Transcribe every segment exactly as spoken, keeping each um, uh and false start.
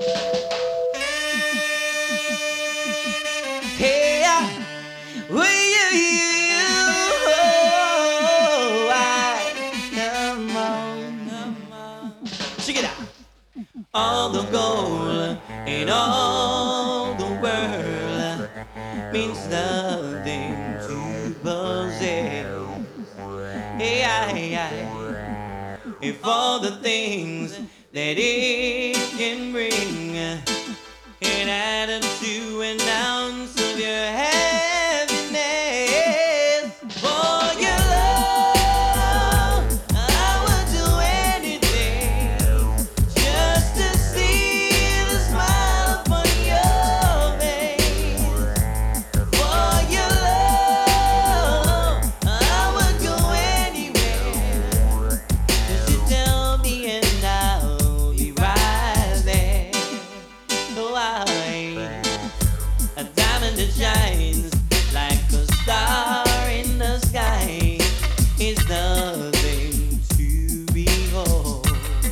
Hey, will you, you, oh, I, come on, come on. Check it out. All the gold in all the world means nothing to possess. Hey, I, I, if all the things that it can bring can add up to an ounce of your happiness. For your love, I would do anything just to see the smile upon your face. For your love, I would go anywhere just to tell me, and I'll be right there. So I, a diamond that shines like a star in the sky is nothing to behold.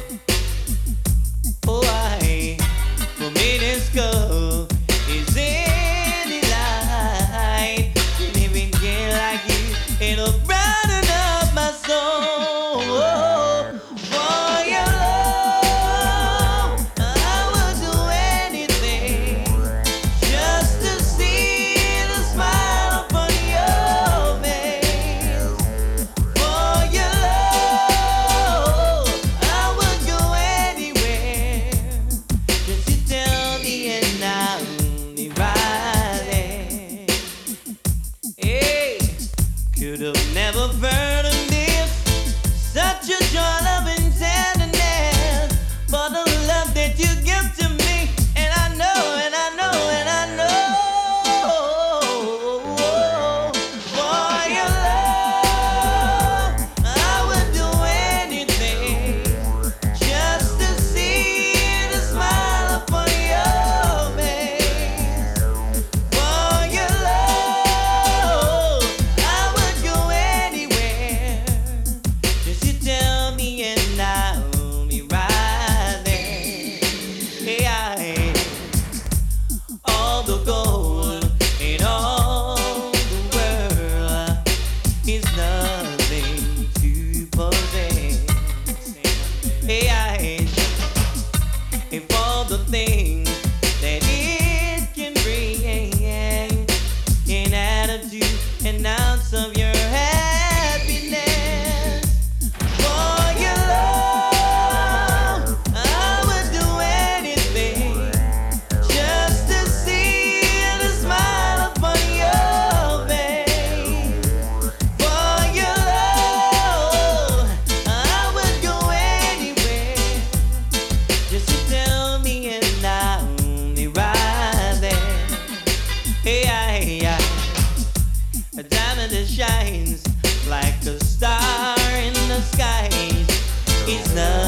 Oh, I, for me this girl is any light, and even get like you, it'll brighten up my soul. For your love, I would do anything just to see the smile upon your face. For your love, I would go anywhere just to tell me, and I'll be right there. Hey, could have never burdened this, such a joy, love, and tenderness, for the love that you give to me. And I know, and I know, and I know, for your love, I would do anything just to see the smile upon your face. For your love, I would go anywhere just to tell me, and I'll be right there. Hey, I, all the gold in all the world is nothing to possess. Hey, I, if all the things that it can bring can add up to an ounce of your happiness. For your love, I would do anything just to see the smile upon your face. For your love, I would go anywhere just to tell me, and I'll be right there. Hey, I, I, a diamond that shines like a star in the sky is nothing